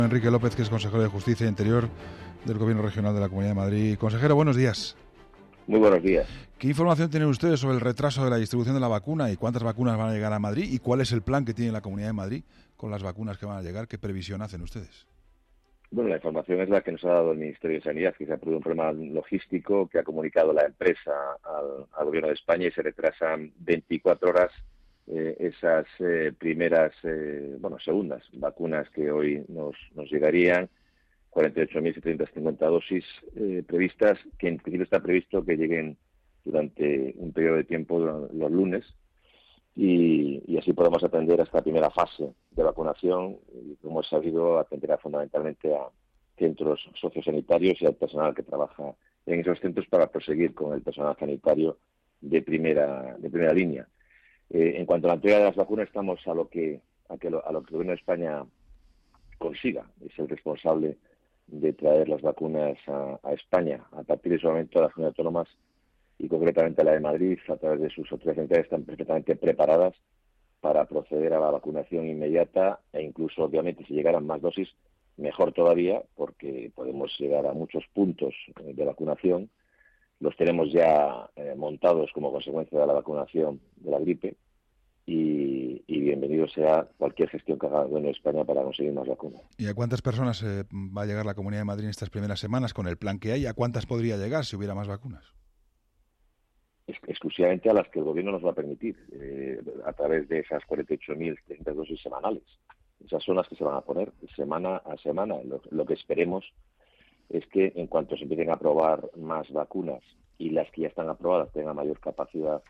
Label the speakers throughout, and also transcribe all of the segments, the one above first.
Speaker 1: Enrique López, que es consejero de Justicia e Interior del Gobierno Regional de la Comunidad de Madrid. Consejero, buenos días.
Speaker 2: Muy buenos días.
Speaker 1: ¿Qué información tienen ustedes sobre el retraso de la distribución de la vacuna y cuántas vacunas van a llegar a Madrid y cuál es el plan que tiene la Comunidad de Madrid con las vacunas que van a llegar? ¿Qué previsión hacen ustedes?
Speaker 2: Bueno, la información es la que nos ha dado el Ministerio de Sanidad, que se ha producido un problema logístico que ha comunicado la empresa al Gobierno de España y se retrasan 24 horas esas primeras, segundas vacunas que hoy nos llegarían, 48.750 dosis previstas, que en principio está previsto que lleguen durante un periodo de tiempo los lunes y así podemos atender a esta primera fase de vacunación y, como es sabido, atenderá fundamentalmente a centros sociosanitarios y al personal que trabaja en esos centros para proseguir con el personal sanitario de primera línea. En cuanto a la entrega de las vacunas, estamos a lo que el Gobierno de España consiga. Es el responsable de traer las vacunas a España. A partir de ese momento, las comunidades autónomas y concretamente la de Madrid, a través de sus autoridades sanitarias, están perfectamente preparadas para proceder a la vacunación inmediata e incluso, obviamente, si llegaran más dosis, mejor todavía, porque podemos llegar a muchos puntos de vacunación. Los tenemos ya montados como consecuencia de la vacunación de la gripe y bienvenido sea cualquier gestión que haga el Gobierno de España para conseguir más vacunas.
Speaker 1: ¿Y a cuántas personas va a llegar la Comunidad de Madrid en estas primeras semanas con el plan que hay? ¿A cuántas podría llegar si hubiera más vacunas?
Speaker 2: Exclusivamente a las que el Gobierno nos va a permitir, a través de esas 48.300 dosis semanales. Esas son las que se van a poner semana a semana. Lo que esperemos es que en cuanto se empiecen a aprobar más vacunas y las que ya están aprobadas tengan mayor capacidad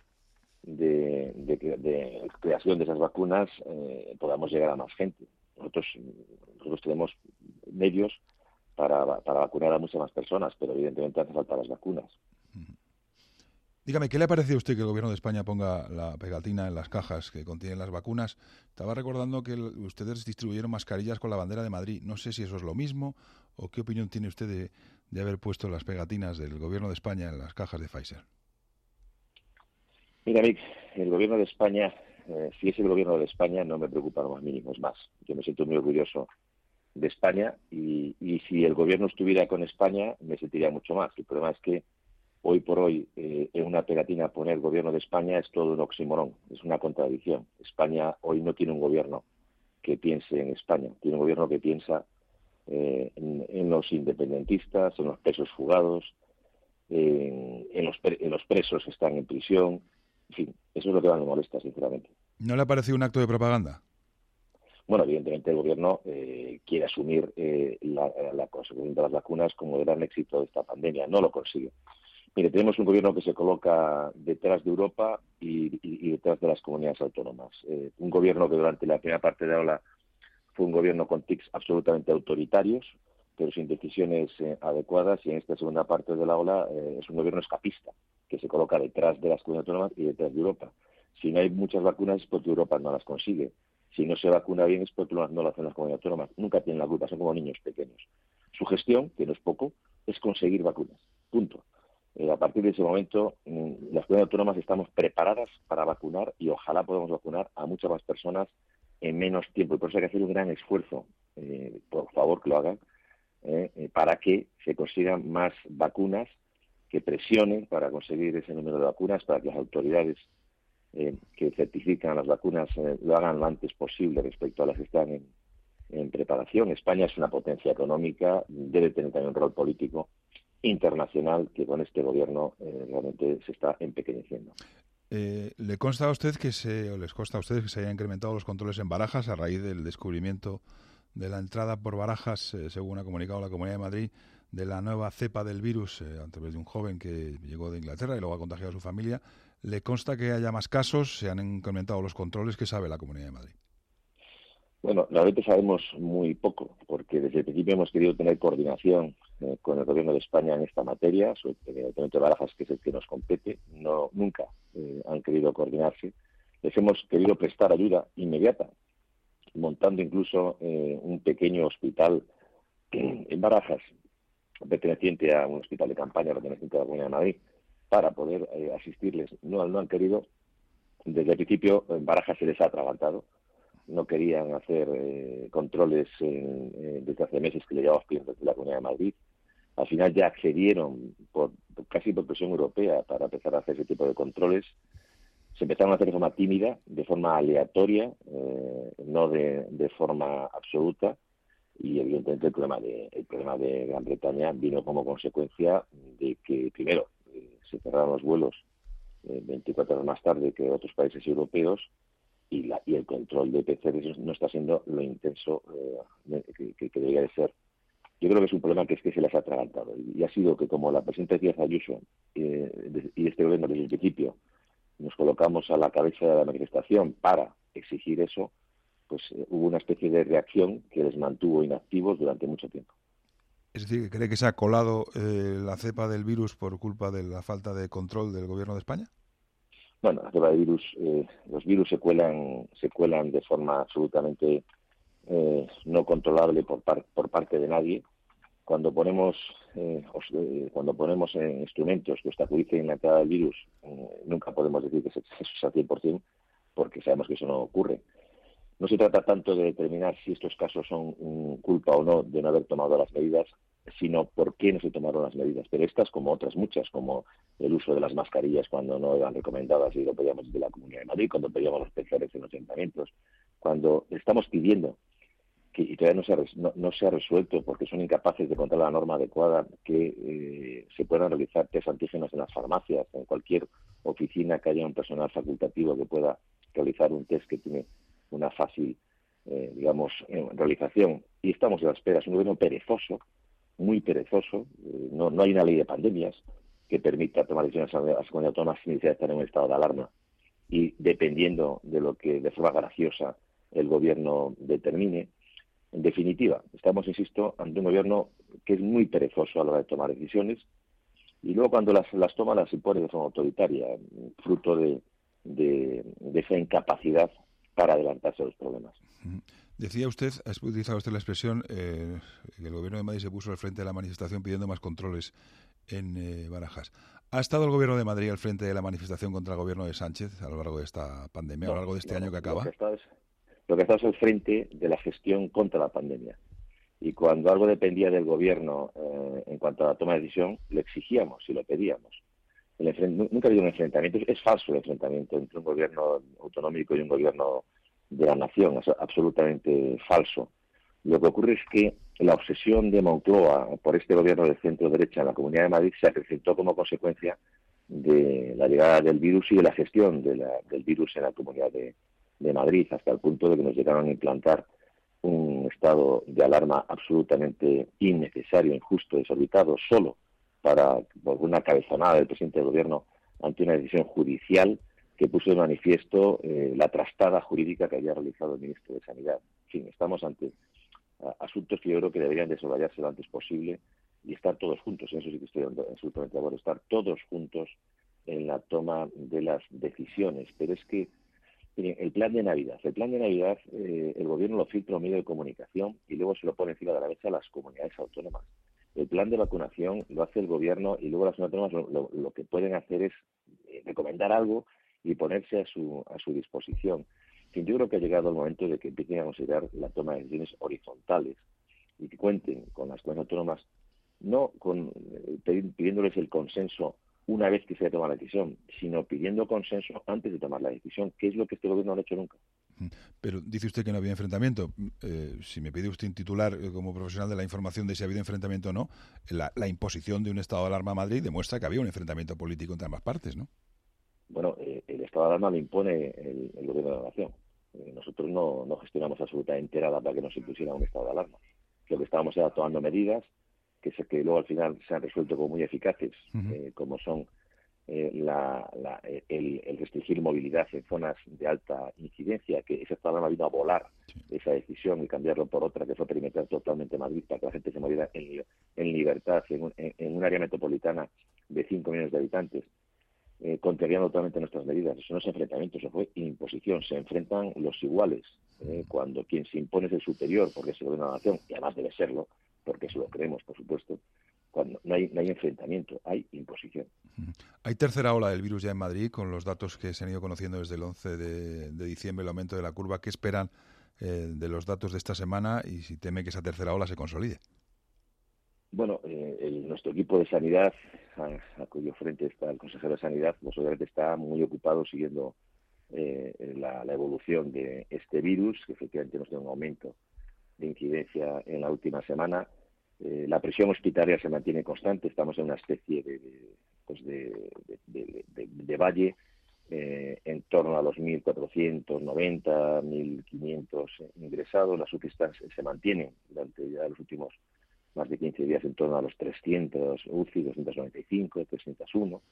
Speaker 2: de creación de esas vacunas, podamos llegar a más gente. Nosotros tenemos medios para vacunar a muchas más personas, pero evidentemente hace falta las vacunas.
Speaker 1: Dígame, ¿qué le parece a usted que el Gobierno de España ponga la pegatina en las cajas que contienen las vacunas? Estaba recordando que ustedes distribuyeron mascarillas con la bandera de Madrid. No sé si eso es lo mismo o qué opinión tiene usted de haber puesto las pegatinas del Gobierno de España en las cajas de Pfizer.
Speaker 2: Mira, Mick, el Gobierno de España, si es el Gobierno de España, no me preocupa lo más mínimo. Es más, yo me siento muy orgulloso de España y si el Gobierno estuviera con España, me sentiría mucho más. El problema es que hoy por hoy, en una pegatina poner Gobierno de España es todo un oxímoron, es una contradicción. España hoy no tiene un gobierno que piense en España, tiene un gobierno que piensa en los independentistas, en los presos fugados, en los presos que están en prisión. En fin, eso es lo que más me molesta, sinceramente.
Speaker 1: ¿No le ha parecido un acto de propaganda?
Speaker 2: Bueno, evidentemente el Gobierno quiere asumir la consecución de las vacunas como el gran éxito de esta pandemia. No lo consigue. Mire, tenemos un Gobierno que se coloca detrás de Europa y detrás de las comunidades autónomas. Un Gobierno que durante la primera parte de la ola fue un Gobierno con tics absolutamente autoritarios, pero sin decisiones adecuadas, y en esta segunda parte de la ola es un Gobierno escapista, que se coloca detrás de las comunidades autónomas y detrás de Europa. Si no hay muchas vacunas es porque Europa no las consigue. Si no se vacuna bien es porque no lo hacen las comunidades autónomas. Nunca tienen la culpa, son como niños pequeños. Su gestión, que no es poco, es conseguir vacunas. Punto. A partir de ese momento, las comunidades autónomas estamos preparadas para vacunar y ojalá podamos vacunar a muchas más personas en menos tiempo. Y por eso hay que hacer un gran esfuerzo, por favor que lo hagan, para que se consigan más vacunas, que presionen para conseguir ese número de vacunas, para que las autoridades que certifican las vacunas lo hagan lo antes posible respecto a las que están en preparación. España es una potencia económica, debe tener también un rol político internacional que con este gobierno realmente se está empequeñeciendo.
Speaker 1: ¿Le consta a usted les consta a ustedes que se hayan incrementado los controles en Barajas a raíz del descubrimiento de la entrada por Barajas, según ha comunicado la Comunidad de Madrid, de la nueva cepa del virus a través de un joven que llegó de Inglaterra y luego ha contagiado a su familia? ¿Le consta que haya más casos? ¿Se han incrementado los controles? ¿Qué sabe la Comunidad de Madrid?
Speaker 2: Bueno, realmente sabemos muy poco, porque desde el principio hemos querido tener coordinación con el Gobierno de España en esta materia, sobre el Ayuntamiento de Barajas, que es el que nos compete. Nunca han querido coordinarse. Les hemos querido prestar ayuda inmediata, montando incluso un pequeño hospital en Barajas, perteneciente a un hospital de campaña, perteneciente a la Comunidad de Madrid, para poder asistirles. No han querido. Desde el principio, en Barajas se les ha atragantado. no querían hacer controles desde hace meses que le llevamos pidiendo desde la Comunidad de Madrid. Al final ya accedieron casi por presión europea para empezar a hacer ese tipo de controles. Se empezaron a hacer de forma tímida, de forma aleatoria, no de forma absoluta, y evidentemente el problema de Gran Bretaña vino como consecuencia de que, primero, se cerraron los vuelos 24 horas más tarde que otros países europeos, y el control de PCR no está siendo lo intenso que debería de ser. Yo creo que es un problema que se les ha atragantado, y ha sido que, como la presidenta Díaz Ayuso y este gobierno desde el principio nos colocamos a la cabeza de la manifestación para exigir eso, pues hubo una especie de reacción que les mantuvo inactivos durante mucho tiempo.
Speaker 1: Es decir, ¿cree que se ha colado la cepa del virus por culpa de la falta de control del gobierno de España?
Speaker 2: Bueno, la cepa del virus, los virus se cuelan de forma absolutamente no controlable por parte de nadie. Cuando ponemos instrumentos que obstaculicen la entrada del virus, nunca podemos decir que eso es al 100%, porque sabemos que eso no ocurre. No se trata tanto de determinar si estos casos son culpa o no de no haber tomado las medidas, sino por qué no se tomaron las medidas. Pero estas, como otras muchas, como el uso de las mascarillas cuando no eran recomendadas y lo pedíamos desde la Comunidad de Madrid, cuando pedíamos los PCRs en los ayuntamientos, cuando estamos pidiendo y todavía no se ha resuelto porque son incapaces de contar la norma adecuada, que se puedan realizar test antígenos en las farmacias, en cualquier oficina que haya un personal facultativo que pueda realizar un test que tiene una fácil, realización. Y estamos a la espera. Es un gobierno perezoso, muy perezoso. No hay una ley de pandemias que permita tomar decisiones a las comunidades autónomas sin necesidad de estar en un estado de alarma. Y dependiendo de lo que de forma graciosa el gobierno determine. En definitiva, estamos, insisto, ante un gobierno que es muy perezoso a la hora de tomar decisiones, y luego cuando las toma las impone de forma autoritaria, fruto de esa incapacidad para adelantarse a los problemas.
Speaker 1: Decía usted, ha utilizado usted la expresión que el gobierno de Madrid se puso al frente de la manifestación pidiendo más controles en Barajas. ¿Ha estado el gobierno de Madrid al frente de la manifestación contra el gobierno de Sánchez a lo largo de esta pandemia, a lo largo de este año que acaba?
Speaker 2: Lo que está es al frente de la gestión contra la pandemia. Y cuando algo dependía del gobierno en cuanto a la toma de decisión, lo exigíamos y lo pedíamos. Nunca ha habido un enfrentamiento. Es falso el enfrentamiento entre un gobierno autonómico y un gobierno de la nación. Es absolutamente falso. Lo que ocurre es que la obsesión de Moncloa por este gobierno de centro-derecha en la Comunidad de Madrid se acrecentó como consecuencia de la llegada del virus y de la gestión del virus en la Comunidad de Madrid, hasta el punto de que nos llegaron a implantar un estado de alarma absolutamente innecesario, injusto, desorbitado, solo por una cabezonada del presidente del gobierno ante una decisión judicial que puso de manifiesto la trastada jurídica que había realizado el ministro de Sanidad. En fin, estamos ante asuntos que yo creo que deberían desarrollarse lo antes posible y estar todos juntos. En eso sí que estoy absolutamente de acuerdo, estar todos juntos en la toma de las decisiones. Pero es que el plan de Navidad, el gobierno lo filtra a un medio de comunicación y luego se lo pone encima de la mesa a las comunidades autónomas. El plan de vacunación lo hace el gobierno y luego las comunidades autónomas lo que pueden hacer es recomendar algo y ponerse a su disposición. Yo creo que ha llegado el momento de que empiecen a considerar la toma de decisiones horizontales y que cuenten con las comunidades autónomas, no pidiéndoles el consenso una vez que se toma la decisión, sino pidiendo consenso antes de tomar la decisión, que es lo que este gobierno no ha hecho nunca.
Speaker 1: Pero dice usted que no había enfrentamiento. Si me pide usted un titular como profesional de la información de si ha habido enfrentamiento o no, la imposición de un estado de alarma a Madrid demuestra que había un enfrentamiento político entre ambas partes, ¿no?
Speaker 2: Bueno, el estado de alarma lo impone el gobierno de la nación. Nosotros no gestionamos absolutamente nada para que no se impusiera un estado de alarma. Lo que estábamos era tomando medidas que luego al final se han resuelto como muy eficaces, como son el restringir movilidad en zonas de alta incidencia, que ese estado de alarma vino a volar esa decisión y cambiarlo por otra que fue perimetrar totalmente Madrid para que la gente se moviera en libertad en un área metropolitana de 5 millones de habitantes, contrariando totalmente nuestras medidas. Eso no es enfrentamiento, eso fue imposición. Se enfrentan los iguales, cuando quien se impone es el superior, porque es el gobierno de la nación, y además debe serlo, porque eso lo creemos, por supuesto. Cuando no hay enfrentamiento, hay imposición.
Speaker 1: Hay tercera ola del virus ya en Madrid, con los datos que se han ido conociendo desde el 11 de diciembre, el aumento de la curva. ¿Qué esperan de los datos de esta semana y si teme que esa tercera ola se consolide.
Speaker 2: Bueno, nuestro equipo de sanidad, a cuyo frente está el consejero de Sanidad, pues obviamente está muy ocupado siguiendo la evolución de este virus, que efectivamente hemos tenido un aumento de incidencia en la última semana. La presión hospitalaria se mantiene constante, estamos en una especie de valle en torno a los 1.490, 1.500 ingresados. Las UCI se mantienen durante ya los últimos más de 15 días en torno a los 300 UCI, 295, 301.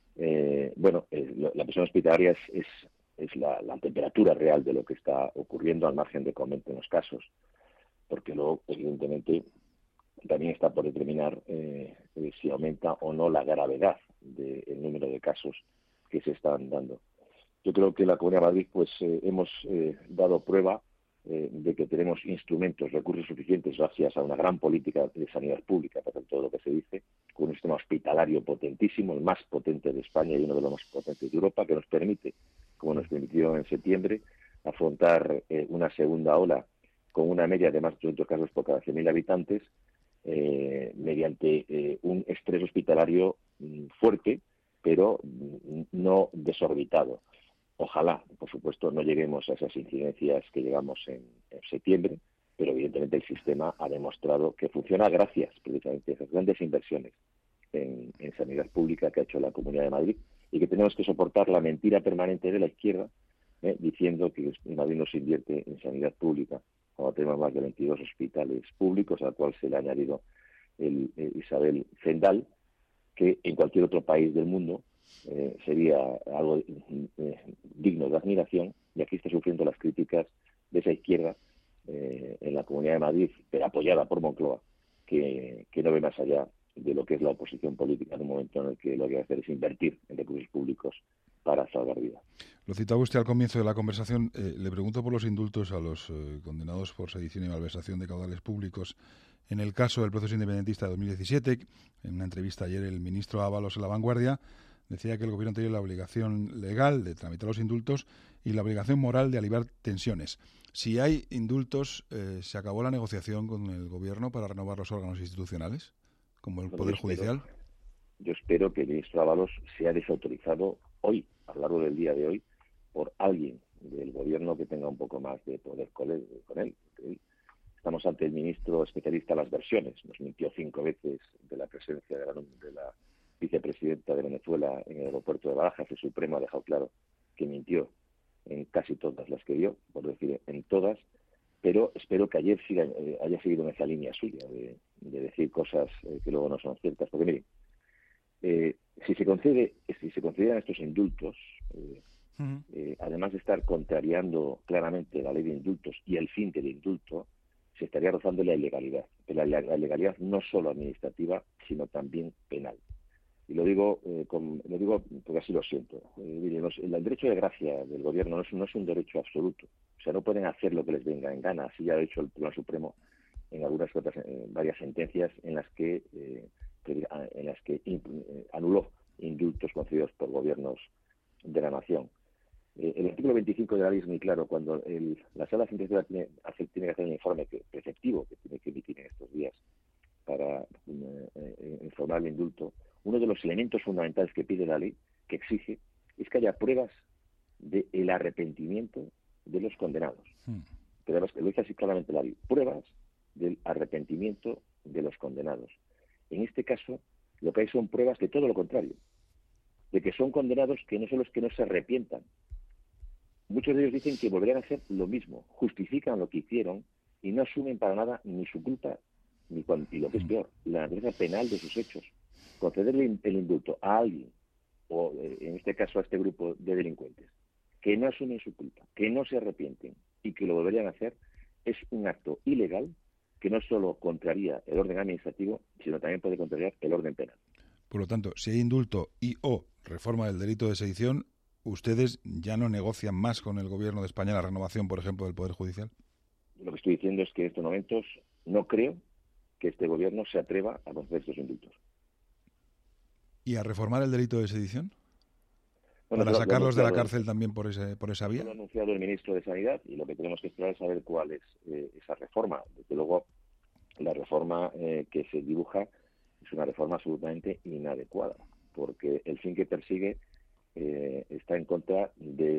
Speaker 2: La presión hospitalaria es la temperatura real de lo que está ocurriendo, al margen de que aumenten los casos, porque luego, evidentemente, también está por determinar si aumenta o no la gravedad del número de casos que se están dando. Yo creo que la Comunidad de Madrid hemos dado prueba de que tenemos instrumentos, recursos suficientes gracias a una gran política de sanidad pública, para todo lo que se dice, con un sistema hospitalario potentísimo, el más potente de España y uno de los más potentes de Europa, que nos permite, como nos permitió en septiembre, afrontar una segunda ola con una media de más de 200 casos por cada 100.000 habitantes, mediante un estrés hospitalario fuerte, pero no desorbitado. Ojalá, por supuesto, no lleguemos a esas incidencias que llegamos en septiembre, pero evidentemente el sistema ha demostrado que funciona gracias precisamente a esas grandes inversiones en sanidad pública que ha hecho la Comunidad de Madrid, y que tenemos que soportar la mentira permanente de la izquierda diciendo que en Madrid no se invierte en sanidad pública, cuando tenemos más de 22 hospitales públicos, al cual se le ha añadido el Isabel Zendal, que en cualquier otro país del mundo sería algo digno de admiración, y aquí está sufriendo las críticas de esa izquierda en la Comunidad de Madrid, pero apoyada por Moncloa, que no ve más allá de lo que es la oposición política en un momento en el que lo que hay que hacer es invertir en recursos públicos para salvar vidas.
Speaker 1: Lo citaba usted al comienzo de la conversación. Le pregunto por los indultos a los condenados por sedición y malversación de caudales públicos. En el caso del proceso independentista de 2017, en una entrevista ayer, el ministro Ábalos en La Vanguardia decía que el gobierno tenía la obligación legal de tramitar los indultos y la obligación moral de aliviar tensiones. Si hay indultos, ¿se acabó la negociación con el gobierno para renovar los órganos institucionales, como el Poder Judicial?
Speaker 2: Yo espero que el ministro Ábalos sea desautorizado hoy, a lo largo del día de hoy, por alguien del gobierno que tenga un poco más de poder con él. Estamos ante el ministro especialista en las versiones. Nos mintió 5 veces de la presencia de la vicepresidenta de Venezuela en el aeropuerto de Barajas. El Supremo ha dejado claro que mintió en casi todas las que dio, por decir en todas, pero espero que ayer haya seguido en esa línea suya de decir cosas que luego no son ciertas. Porque miren, si se consideran estos indultos, además de estar contrariando claramente la ley de indultos y el fin del indulto, se estaría rozando la ilegalidad. Pero la ilegalidad no solo administrativa, sino también penal. Y lo digo porque así lo siento. Miren, el derecho de gracia del gobierno no es un derecho absoluto. O sea, no pueden hacer lo que les venga en gana. Así ya ha dicho el Tribunal Supremo en varias sentencias en las que anuló indultos concedidos por gobiernos de la nación. El artículo 25 de la ley es muy claro. Cuando la sala sentenciadora tiene que hacer un informe preceptivo que tiene que emitir en estos días para informar el indulto, uno de los elementos fundamentales que pide la ley, que exige, es que haya pruebas del arrepentimiento de los condenados. Pero además, lo dice así claramente la ley, pruebas del arrepentimiento de los condenados. En este caso, lo que hay son pruebas de todo lo contrario, de que son condenados que no son los que no se arrepientan. Muchos de ellos dicen que volverían a hacer lo mismo, justifican lo que hicieron y no asumen para nada ni su culpa, y lo que es peor, la naturaleza penal de sus hechos. Concederle el indulto a alguien, o en este caso a este grupo de delincuentes, que no asumen su culpa, que no se arrepienten y que lo volverían a hacer, es un acto ilegal que no solo contraría el orden administrativo, sino también puede contrariar el orden penal.
Speaker 1: Por lo tanto, si hay indulto y o reforma del delito de sedición, ¿ustedes ya no negocian más con el gobierno de España la renovación, por ejemplo, del Poder Judicial?
Speaker 2: Lo que estoy diciendo es que en estos momentos no creo que este gobierno se atreva a conceder estos indultos.
Speaker 1: ¿Y a reformar el delito de sedición?
Speaker 2: Bueno,
Speaker 1: para sacarlos de la
Speaker 2: anunciado,
Speaker 1: cárcel también por esa vía.
Speaker 2: lo ha anunciado el ministro de Sanidad y lo que tenemos que esperar es saber cuál es esa reforma. Desde luego, la reforma que se dibuja es una reforma absolutamente inadecuada, porque el fin que persigue está en contra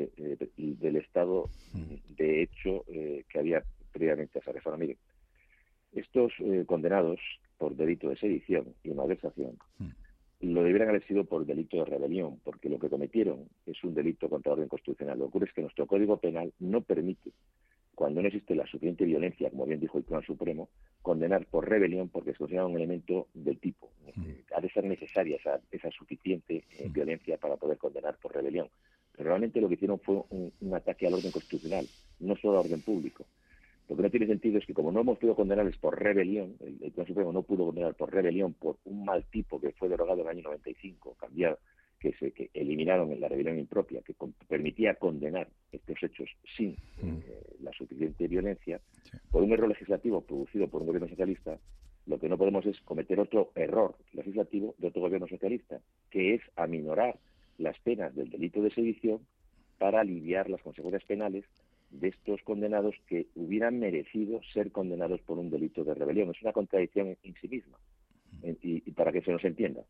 Speaker 2: del estado de hecho que había previamente a esa reforma. Miren, estos condenados por delito de sedición y malversación lo debieran haber sido por delito de rebelión, porque lo que cometieron es un delito contra el orden constitucional. Lo que ocurre es que nuestro Código Penal no permite, cuando no existe la suficiente violencia, como bien dijo el Tribunal Supremo, condenar por rebelión porque se considera un elemento del tipo. Ha de ser necesaria esa suficiente violencia para poder condenar por rebelión. Pero realmente lo que hicieron fue un ataque al orden constitucional, no solo al orden público. Lo que no tiene sentido es que como no hemos podido condenarles por rebelión, el Tribunal Supremo no pudo condenar por rebelión por un mal tipo que fue derogado en el año 95, cambiado, que eliminaron en la rebelión impropia, que permitía condenar estos hechos sin la suficiente violencia, por un error legislativo producido por un gobierno socialista. Lo que no podemos es cometer otro error legislativo de otro gobierno socialista, que es aminorar las penas del delito de sedición para aliviar las consecuencias penales de estos condenados que hubieran merecido ser condenados por un delito de rebelión. Es una contradicción en sí misma, y para que se nos entienda.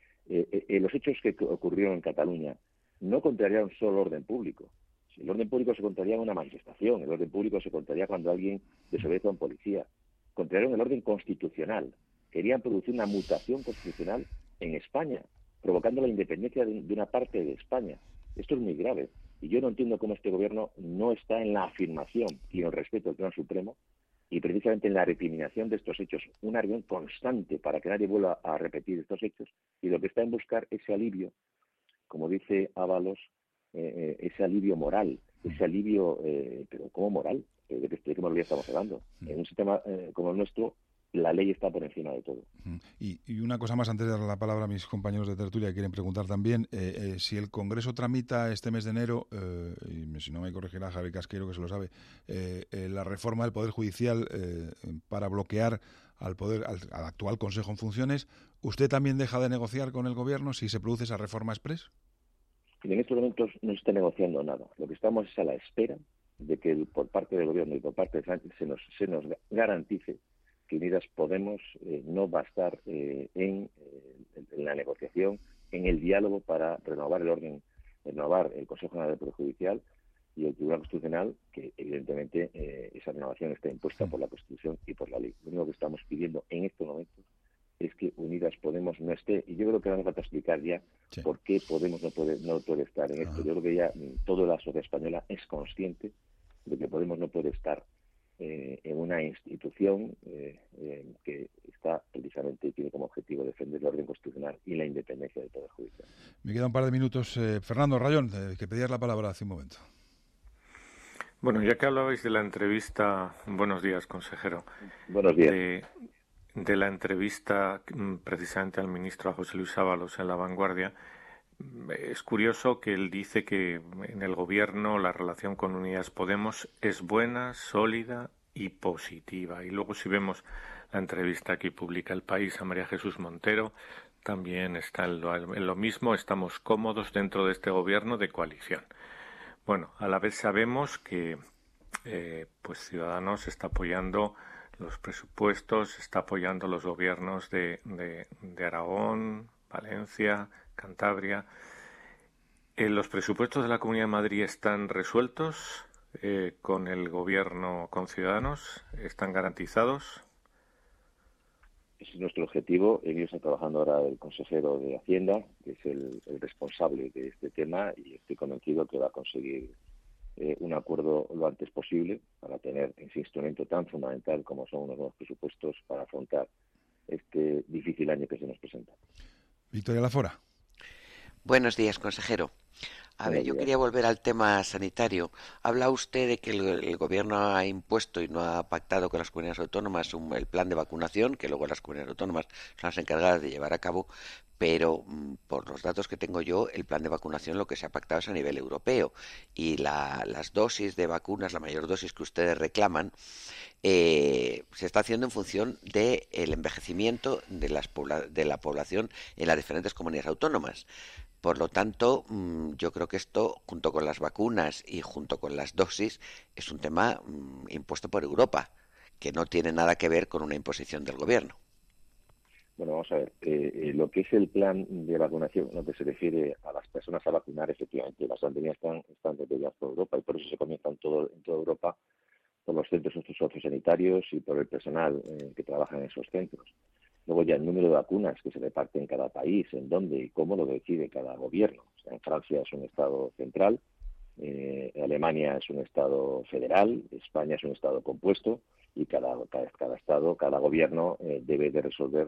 Speaker 2: Los hechos que ocurrieron en Cataluña no contrariaron solo el orden público. El orden público se contraría en una manifestación, el orden público se contraría cuando alguien desobedece a un policía. Contrariaron el orden constitucional. Querían producir una mutación constitucional en España, provocando la independencia de una parte de España. Esto es muy grave. Y yo no entiendo cómo este gobierno no está en la afirmación y en el respeto al Tribunal Supremo y precisamente en la recriminación de estos hechos, una reunión constante para que nadie vuelva a repetir estos hechos, y lo que está en buscar ese alivio, como dice Ábalos, ese alivio moral, ese alivio, pero ¿cómo moral? ¿De qué moralidad estamos hablando? En un sistema como el nuestro, la ley está por encima de todo.
Speaker 1: Y una cosa más, antes de dar la palabra a mis compañeros de tertulia que quieren preguntar también, si el Congreso tramita este mes de enero, y si no me corregirá Javier Casquero, que se lo sabe, la reforma del Poder Judicial para bloquear al actual Consejo en funciones, ¿usted también deja de negociar con el Gobierno si se produce esa reforma exprés?
Speaker 2: En estos momentos no se está negociando nada. Lo que estamos es a la espera de que por parte del Gobierno y por parte de Sánchez se nos garantice que Unidas Podemos no va a estar en la negociación, en el diálogo para renovar el Consejo General del Poder Judicial y el Tribunal Constitucional, que evidentemente esa renovación está impuesta por la Constitución y por la ley. Lo único que estamos pidiendo en estos momentos es que Unidas Podemos no esté, y yo creo que no hace falta explicar ya por qué Podemos no puede estar en esto. Yo creo que ya toda la sociedad española es consciente de que Podemos no puede estar en una institución que está precisamente y tiene como objetivo defender el orden constitucional y la independencia del Poder Judicial.
Speaker 1: Me queda un par de minutos. Fernando Rayón, que pedías la palabra hace un momento.
Speaker 3: Bueno, ya que hablabais de la entrevista, buenos días, consejero.
Speaker 2: Buenos días.
Speaker 3: De la entrevista precisamente al ministro José Luis Ábalos en La Vanguardia, es curioso que él dice que en el gobierno la relación con Unidas Podemos es buena, sólida y positiva. Y luego si vemos la entrevista que publica El País a María Jesús Montero, también está en lo mismo, estamos cómodos dentro de este gobierno de coalición. Bueno, a la vez sabemos que pues Ciudadanos está apoyando los presupuestos, está apoyando los gobiernos de Aragón, Valencia, Cantabria. ¿Los presupuestos de la Comunidad de Madrid están resueltos con el gobierno, con Ciudadanos? ¿Están garantizados?
Speaker 2: Ese es nuestro objetivo. En ello está trabajando ahora el consejero de Hacienda, que es el responsable de este tema, y estoy convencido que va a conseguir un acuerdo lo antes posible para tener ese instrumento tan fundamental como son unos nuevos presupuestos para afrontar este difícil año que se nos presenta.
Speaker 1: Victoria Lafora.
Speaker 4: Buenos días, consejero. Yo quería volver al tema sanitario. Habla usted de que el gobierno ha impuesto y no ha pactado con las comunidades autónomas el plan de vacunación, que luego las comunidades autónomas son las encargadas de llevar a cabo, pero por los datos que tengo yo, el plan de vacunación lo que se ha pactado es a nivel europeo y las dosis de vacunas, la mayor dosis que ustedes reclaman, se está haciendo en función del envejecimiento de la población en las diferentes comunidades autónomas. Por lo tanto, yo creo que esto, junto con las vacunas y junto con las dosis, es un tema impuesto por Europa, que no tiene nada que ver con una imposición del gobierno.
Speaker 2: Bueno, vamos a ver. Lo que es el plan de vacunación, lo que se refiere a las personas a vacunar, efectivamente, las pandemias están detenidas por Europa y por eso se comienza en toda Europa por los centros sociosanitarios y por el personal que trabaja en esos centros. Luego ya el número de vacunas que se reparte en cada país, en dónde y cómo lo decide cada gobierno. O sea, en Francia es un estado central, Alemania es un estado federal, España es un estado compuesto y cada estado, cada gobierno debe de resolver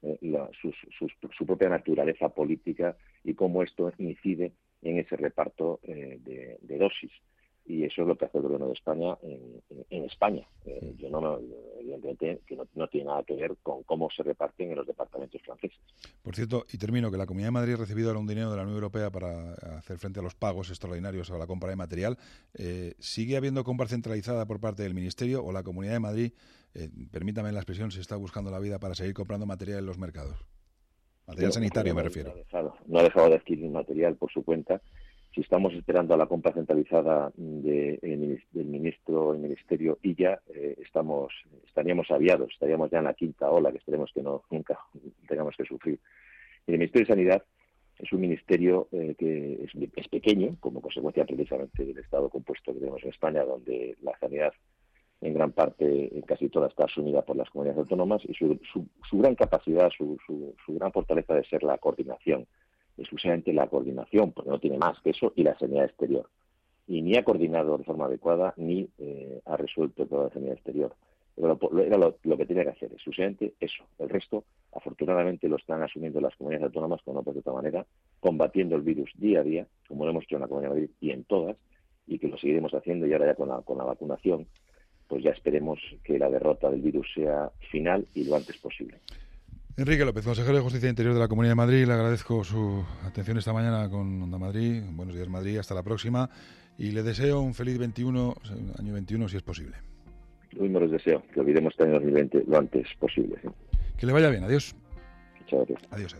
Speaker 2: su propia naturaleza política y cómo esto incide en ese reparto de dosis. Y eso es lo que hace el gobierno de España en España. Evidentemente, que no tiene nada que ver con cómo se reparten en los departamentos franceses.
Speaker 1: Por cierto, y termino, que la Comunidad de Madrid ha recibido ahora un dinero de la Unión Europea para hacer frente a los pagos extraordinarios a la compra de material. ¿Sigue habiendo compra centralizada por parte del Ministerio o la Comunidad de Madrid, permítame la expresión, se está buscando la vida para seguir comprando material en los mercados? Material sanitario me refiero.
Speaker 2: No ha dejado de adquirir material por su cuenta. Si estamos esperando a la compra centralizada del Ministerio y ya estaríamos aviados, estaríamos ya en la quinta ola, que esperemos que nunca tengamos que sufrir. Y el Ministerio de Sanidad es un ministerio que es pequeño, como consecuencia precisamente del estado compuesto que tenemos en España, donde la sanidad en gran parte, casi toda, está asumida por las comunidades autónomas, y su gran capacidad, su gran fortaleza de ser la coordinación, exclusivamente la coordinación, porque no tiene más que eso, y la sanidad exterior. Y ni ha coordinado de forma adecuada, ni ha resuelto toda la sanidad exterior. Era lo que tenía que hacer, exclusivamente eso. El resto, afortunadamente, lo están asumiendo las comunidades autónomas, como no de otra manera, combatiendo el virus día a día, como lo hemos hecho en la Comunidad de Madrid y en todas, y que lo seguiremos haciendo, y ahora ya con la vacunación, pues ya esperemos que la derrota del virus sea final y lo antes posible.
Speaker 1: Enrique López, consejero de Justicia e Interior de la Comunidad de Madrid, le agradezco su atención esta mañana con Onda Madrid. Buenos días, Madrid, hasta la próxima. Y le deseo un feliz año 21, si es posible.
Speaker 2: Lo mismo les deseo, que olvidemos este año 2020 lo antes posible. ¿Sí?
Speaker 1: Que le vaya bien, adiós.
Speaker 2: Muchas gracias.
Speaker 1: Adiós.